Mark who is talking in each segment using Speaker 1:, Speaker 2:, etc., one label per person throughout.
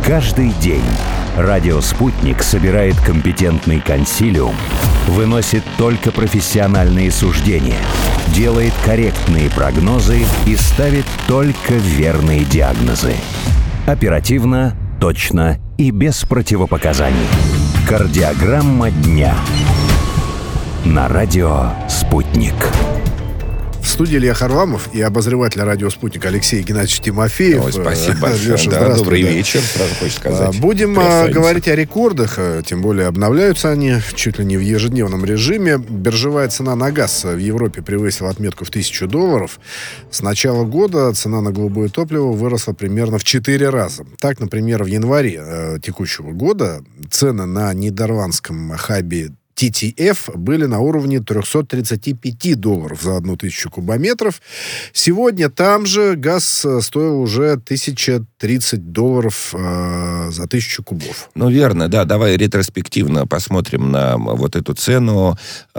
Speaker 1: Каждый день радио «Спутник» собирает компетентный консилиум, выносит только профессиональные суждения, делает корректные прогнозы и ставит только верные диагнозы. Оперативно, точно и без противопоказаний. Кардиограмма дня. На радио «Спутник».
Speaker 2: В студии Илья Харламов и обозреватель радио «Спутник» Алексей Геннадьевич Тимофеев.
Speaker 3: Ой, спасибо большое.
Speaker 2: Леша,
Speaker 3: да, добрый вечер, сразу хочется сказать.
Speaker 2: Будем говорить о рекордах, тем более обновляются они чуть ли не в ежедневном режиме. Биржевая цена на газ в Европе превысила отметку в $1000. С начала года цена на голубое топливо выросла примерно в 4 раза. Так, например, в январе текущего года цены на нидерландском хабе TTF были на уровне $335 за 1000 кубометров. Сегодня там же газ стоил уже $1030 за 1000 кубов.
Speaker 3: Ну, верно, да. Давай ретроспективно посмотрим на вот эту цену,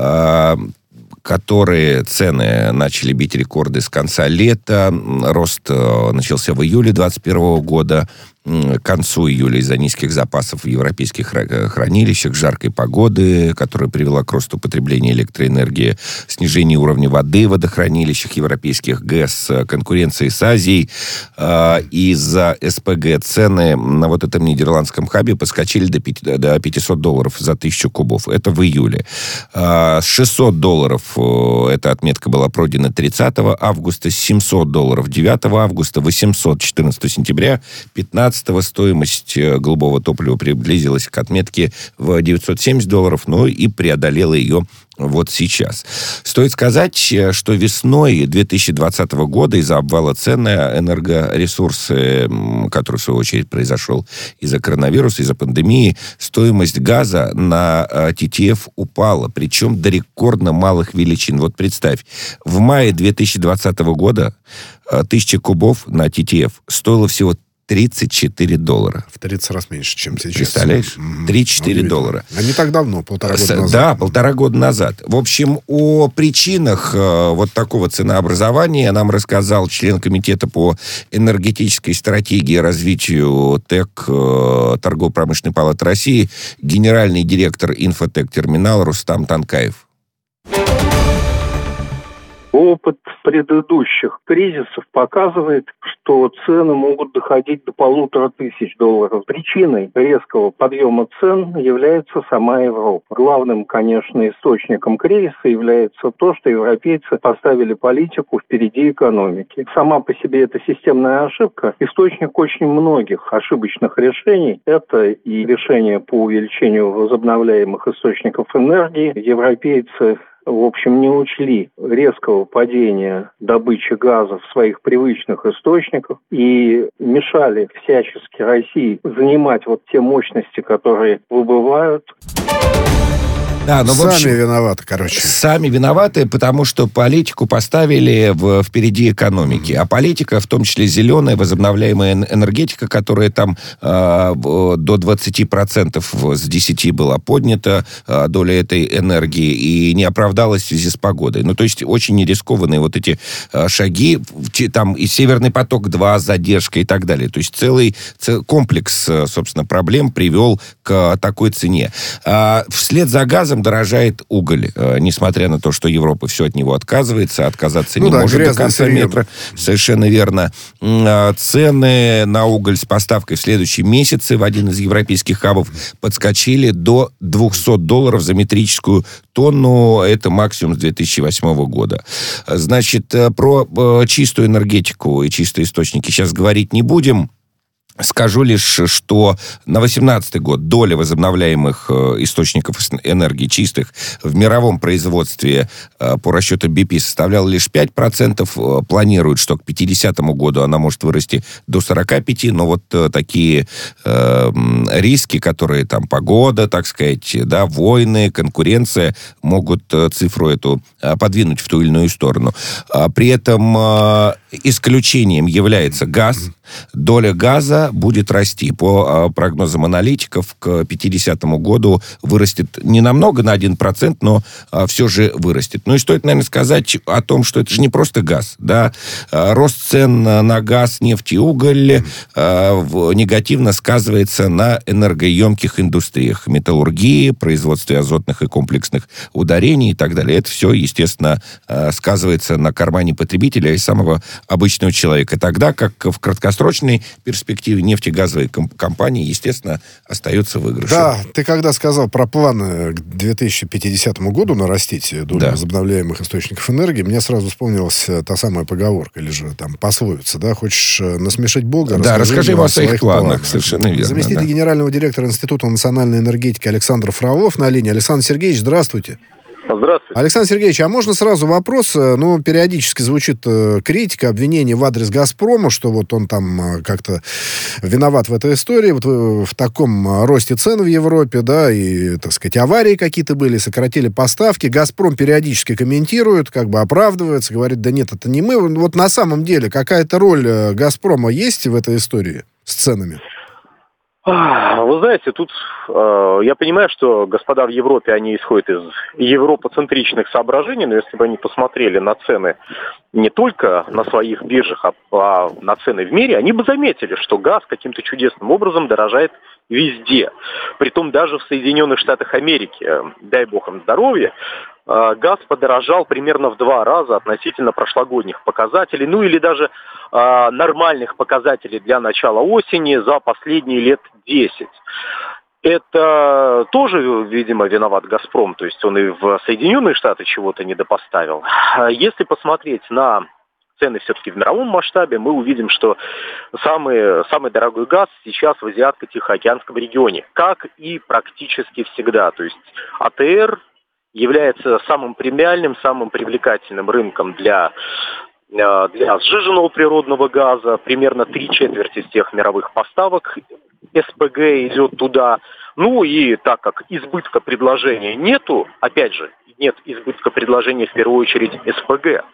Speaker 3: которые цены начали бить рекорды с конца лета. Рост начался в июле 2021 года. К концу июля из-за низких запасов в европейских хранилищах, жаркой погоды, которая привела к росту потребления электроэнергии, снижению уровня воды в водохранилищах европейских, ГЭС, конкуренции с Азией. Из-за СПГ цены на вот этом нидерландском хабе подскочили до $500 за 1000 кубов. Это в июле. С $600 эта отметка была пройдена 30 августа, с $700 9 августа, 800 14 сентября, 15 стоимость голубого топлива приблизилась к отметке в $970, но и преодолела ее вот сейчас. Стоит сказать, что весной 2020 года из-за обвала цен на энергоресурсы, который, в свою очередь, произошел из-за коронавируса, из-за пандемии, стоимость газа на TTF упала, причем до рекордно малых величин. Вот представь, в мае 2020 года 1000 кубов на TTF стоило всего $34.
Speaker 2: В 30 раз меньше, чем сейчас.
Speaker 3: Представляешь? $3-4.
Speaker 2: А не так давно, 1,5 года назад.
Speaker 3: Да, 1,5 года назад. В общем, о причинах вот такого ценообразования нам рассказал член комитета по энергетической стратегии и развитию ТЭК Торгово-промышленной палаты России, генеральный директор Инфотек Терминал Рустам Танкаев.
Speaker 4: Опыт предыдущих кризисов показывает, что цены могут доходить до $1500. Причиной резкого подъема цен является сама Европа. Главным, конечно, источником кризиса является то, что европейцы поставили политику впереди экономики. Сама по себе эта системная ошибка – источник очень многих ошибочных решений. Это и решение по увеличению возобновляемых источников энергии. Европейцы в общем, не учли резкого падения добычи газа в своих привычных источниках и мешали всячески России занимать вот те мощности, которые выбывают.
Speaker 3: Да, но
Speaker 2: сами виноваты, короче.
Speaker 3: Сами виноваты, потому что политику поставили впереди экономики. А политика, в том числе зеленая, возобновляемая энергетика, которая там до 20% с 10 была поднята, доля этой энергии, и не оправдалась в связи с погодой. Ну, то есть, очень нерискованные вот эти шаги. Там и «Северный поток-2» с задержкой и так далее. То есть, целый комплекс, собственно, проблем привел к такой цене. Вслед за газом дорожает уголь, несмотря на то, что Европа все от него отказывается, отказаться не может до конца метра. Совершенно верно. Цены на уголь с поставкой в следующем месяце в один из европейских хабов подскочили до $200 за метрическую тонну. Это максимум с 2008 года. Значит, про чистую энергетику и чистые источники сейчас говорить не будем. Скажу лишь, что на 2018 год доля возобновляемых источников энергии чистых в мировом производстве по расчету BP составляла лишь 5%. Планируют, что к 2050 году она может вырасти до 45%. Но вот такие риски, которые там погода, так сказать, да, войны, конкуренция, могут цифру эту подвинуть в ту или иную сторону. При этом исключением является газ. Доля газа цена будет расти. По прогнозам аналитиков, к 50-му году вырастет не намного, на 1%, но все же вырастет. Ну и стоит, наверное, сказать о том, что это же не просто газ. Да? Рост цен на газ, нефть и уголь негативно сказывается на энергоемких индустриях. Металлургии, производстве азотных и комплексных ударений и так далее. Это все, естественно, сказывается на кармане потребителя и самого обычного человека. Тогда как в краткосрочной перспективе нефтегазовые компании, естественно, остаются выигрышем.
Speaker 2: Да, ты когда сказал про планы к 2050 году нарастить долю возобновляемых источников энергии, мне сразу вспомнилась та самая поговорка, или же там пословица, да, хочешь насмешить Бога,
Speaker 3: расскажи ему о своих планах. Совершенно верно.
Speaker 2: Заместитель генерального директора Института национальной энергетики Александр Фролов на линии. Александр Сергеевич, здравствуйте.
Speaker 5: Здравствуйте.
Speaker 2: Александр Сергеевич, а можно сразу вопрос? Ну, периодически звучит критика, обвинение в адрес «Газпрома», что вот он там как-то виноват в этой истории, вот в таком росте цен в Европе, да, и, так сказать, аварии какие-то были, сократили поставки. «Газпром» периодически комментирует, как бы оправдывается, говорит, да нет, это не мы. Вот на самом деле какая-то роль «Газпрома» есть в этой истории с ценами?
Speaker 5: Вы знаете, тут я понимаю, что господа в Европе, они исходят из европоцентричных соображений, но если бы они посмотрели на цены не только на своих биржах, а на цены в мире, они бы заметили, что газ каким-то чудесным образом дорожает везде. Притом даже в Соединенных Штатах Америки, дай бог им здоровья, газ подорожал примерно в 2 раза относительно прошлогодних показателей, ну или даже нормальных показателей для начала осени за последние лет 10. Это тоже, видимо, виноват «Газпром», то есть он и в Соединенные Штаты чего-то недопоставил. Если посмотреть на цены все-таки в мировом масштабе, мы увидим, что самый дорогой газ сейчас в Азиатско-Тихоокеанском регионе, как и практически всегда. То есть АТР является самым премиальным, самым привлекательным рынком для сжиженного природного газа. Примерно 3/4 всех мировых поставок СПГ идет туда. Ну и так как избытка предложения нету, опять же, нет избытка предложения в первую очередь СПГ,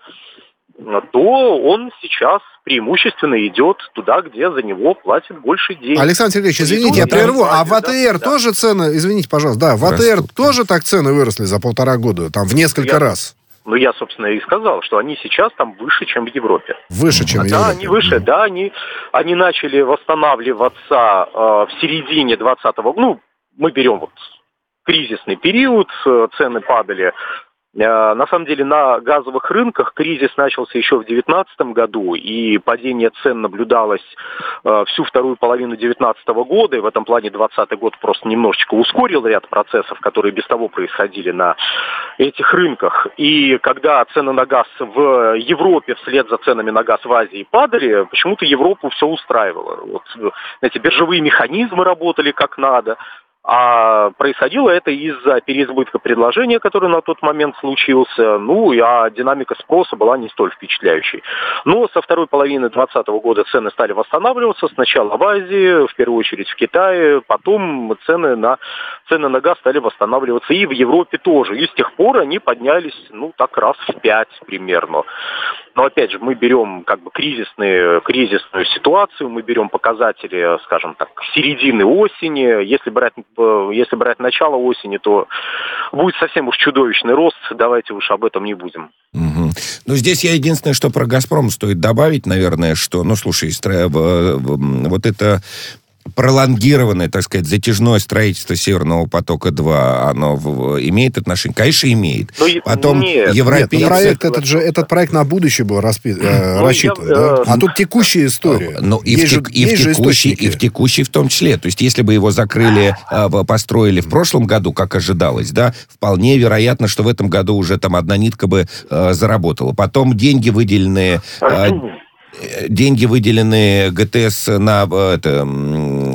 Speaker 5: то он сейчас преимущественно идет туда, где за него платят больше денег.
Speaker 2: Александр Сергеевич, извините, я прерву. А в АТР тоже цены, извините, пожалуйста, да, в АТР тоже так цены выросли за 1,5 года, там в несколько раз?
Speaker 5: Ну, я, собственно, и сказал, что они сейчас там выше, чем в Европе.
Speaker 2: Выше, чем в Европе?
Speaker 5: Да, они выше, да, они начали восстанавливаться в середине 20-го, ну, мы берем вот кризисный период, цены падали. На самом деле на газовых рынках кризис начался еще в 2019 году, и падение цен наблюдалось всю вторую половину 2019 года, и в этом плане 2020 год просто немножечко ускорил ряд процессов, которые без того происходили на этих рынках. И когда цены на газ в Европе вслед за ценами на газ в Азии падали, почему-то Европу все устраивало. Вот, знаете, биржевые механизмы работали как надо. А происходило это из-за переизбытка предложения, который на тот момент случился, ну, а динамика спроса была не столь впечатляющей. Но со второй половины 2020 года цены стали восстанавливаться, сначала в Азии, в первую очередь в Китае, потом цены на газ стали восстанавливаться и в Европе тоже. И с тех пор они поднялись, ну, так раз в 5 примерно. Но опять же, мы берем как бы кризисную ситуацию, мы берем показатели, скажем так, середины осени. Если брать начало осени, то будет совсем уж чудовищный рост. Давайте уж об этом не будем.
Speaker 3: Угу. Ну, здесь я единственное, что про «Газпром» стоит добавить, наверное, что, ну, слушай, вот это пролонгированное, так сказать, затяжное строительство «Северного потока-2», оно имеет отношение? Конечно, имеет. Потом европейцы...
Speaker 2: Этот проект на будущее был рассчитан, да? А тут текущая история.
Speaker 3: Ну, и в текущей в том числе. То есть, если бы его закрыли, построили в прошлом году, как ожидалось, да, вполне вероятно, что в этом году уже там одна нитка бы заработала. Потом деньги, выделенные ГТС на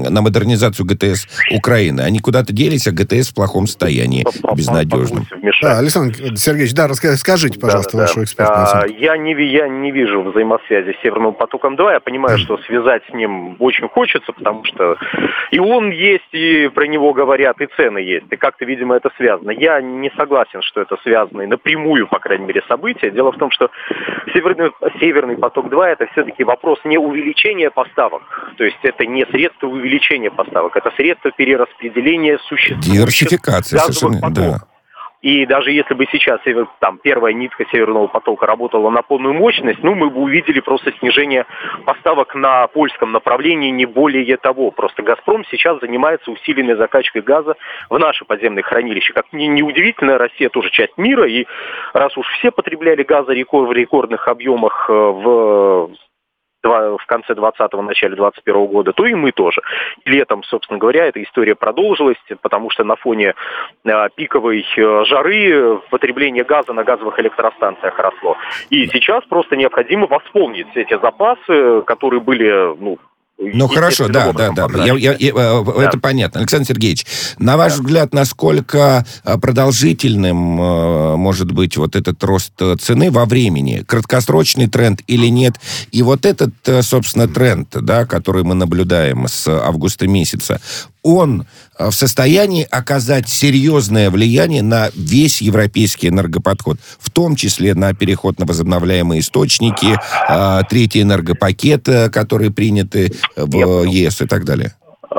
Speaker 3: на модернизацию ГТС Украины. Они куда-то делись, а ГТС в плохом состоянии, безнадежном.
Speaker 2: Да, Александр Сергеевич, да, расскажите, пожалуйста, вашу экспертную оценку.
Speaker 5: Я не вижу взаимосвязи с Северным потоком-2. Я понимаю, что связать с ним очень хочется, потому что и он есть, и про него говорят, и цены есть. И как-то, видимо, это связано. Я не согласен, что это связано и напрямую, по крайней мере, события. Дело в том, что Северный поток-2 это все-таки вопрос не увеличения поставок. То есть это не средство увеличения поставок, это средство перераспределения существующих газовых потоков. Да. И даже если бы сейчас первая нитка Северного потока работала на полную мощность, мы бы увидели просто снижение поставок на польском направлении, не более того. Просто «Газпром» сейчас занимается усиленной закачкой газа в наши подземные хранилища. Как ни удивительно, Россия тоже часть мира, и раз уж все потребляли газа в рекордных объемах в конце 2020-го, начале 2021 года, то и мы тоже. И летом, собственно говоря, эта история продолжилась, потому что на фоне пиковой жары потребление газа на газовых электростанциях росло. И сейчас просто необходимо восполнить эти запасы, которые были,
Speaker 3: хорошо, да. Это понятно. Александр Сергеевич, на ваш взгляд, насколько продолжительным может быть вот этот рост цены во времени? Краткосрочный тренд или нет? И вот этот, собственно, тренд, да, который мы наблюдаем с августа месяца, он в состоянии оказать серьезное влияние на весь европейский энергоподход, в том числе на переход на возобновляемые источники, третий энергопакет, которые приняты в ЕС и так далее?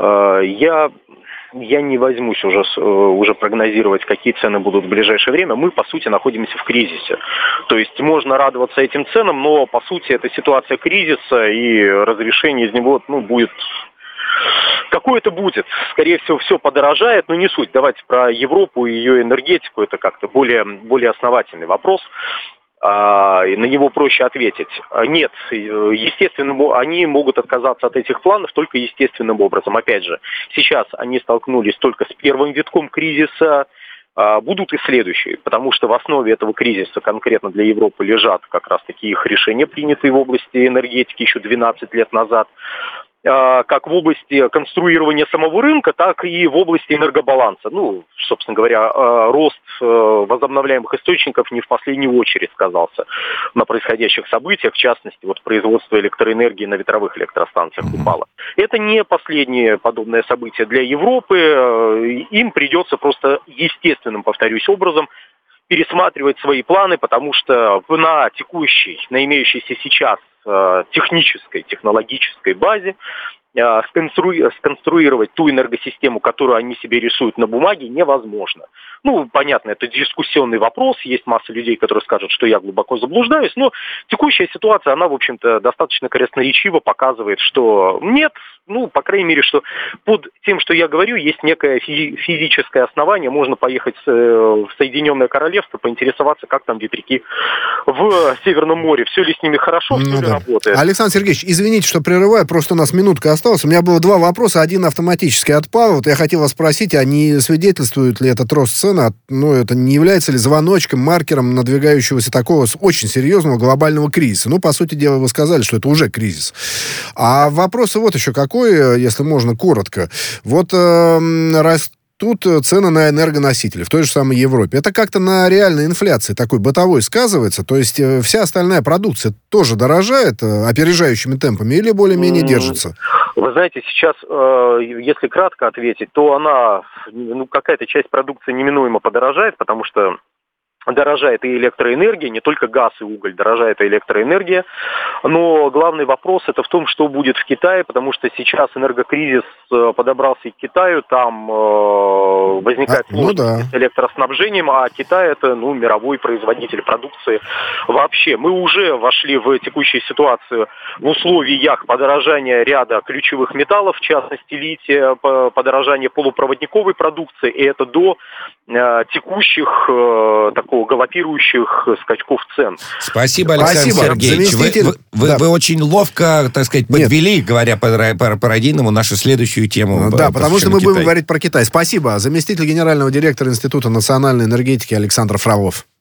Speaker 5: Я не возьмусь уже прогнозировать, какие цены будут в ближайшее время. Мы, по сути, находимся в кризисе. То есть можно радоваться этим ценам, но, по сути, это ситуация кризиса, и разрешение из него будет... Какое-то будет. Скорее всего, все подорожает, но не суть. Давайте про Европу и ее энергетику. Это как-то более основательный вопрос. На него проще ответить. Нет, естественно, они могут отказаться от этих планов только естественным образом. Опять же, сейчас они столкнулись только с первым витком кризиса, будут и следующие, потому что в основе этого кризиса конкретно для Европы лежат как раз-таки их решения, принятые в области энергетики еще 12 лет назад, как в области конструирования самого рынка, так и в области энергобаланса. Собственно говоря, рост возобновляемых источников не в последнюю очередь сказался на происходящих событиях, в частности, производство электроэнергии на ветровых электростанциях упало. Это не последнее подобное событие для Европы. Им придется просто естественным, повторюсь, образом пересматривать свои планы, потому что на текущей, на имеющейся сейчас технологической базе сконструировать ту энергосистему, которую они себе рисуют на бумаге, невозможно. Понятно, это дискуссионный вопрос, есть масса людей, которые скажут, что я глубоко заблуждаюсь, но текущая ситуация, она, в общем-то, достаточно красноречиво показывает, что нет, по крайней мере, что под тем, что я говорю, есть некое физическое основание, можно поехать в Соединенное Королевство, поинтересоваться, как там ветряки в Северном море, все ли с ними хорошо, все ли работает.
Speaker 2: Александр Сергеевич, извините, что прерываю, просто у нас минутка осталась. У меня было два вопроса, один автоматически отпал. Я хотел вас спросить, а не свидетельствует ли этот рост цен, это не является ли звоночком, маркером надвигающегося такого очень серьезного глобального кризиса? По сути дела, вы сказали, что это уже кризис. А вопрос вот еще какой, если можно коротко. Растут цены на энергоносители в той же самой Европе. Это как-то на реальной инфляции такой бытовой сказывается? То есть вся остальная продукция тоже дорожает опережающими темпами или более-менее держится?
Speaker 5: Вы знаете, сейчас, если кратко ответить, то она, какая-то часть продукции неминуемо подорожает, потому что дорожает и электроэнергия, не только газ и уголь, дорожает и электроэнергия. Но главный вопрос это в том, что будет в Китае, потому что сейчас энергокризис подобрался и к Китаю, там возникает сложность с электроснабжением, а Китай это мировой производитель продукции вообще. Мы уже вошли в текущую ситуацию в условиях подорожания ряда ключевых металлов, в частности лития, подорожания полупроводниковой продукции, и это до текущих галопирующих скачков цен.
Speaker 3: Спасибо, Александр Сергеевич. Вы очень ловко, подвели, говоря по-родийному, нашу следующую тему.
Speaker 2: Да, потому что мы будем говорить про Китай. Спасибо. Заместитель генерального директора Института национальной энергетики Александр Фролов.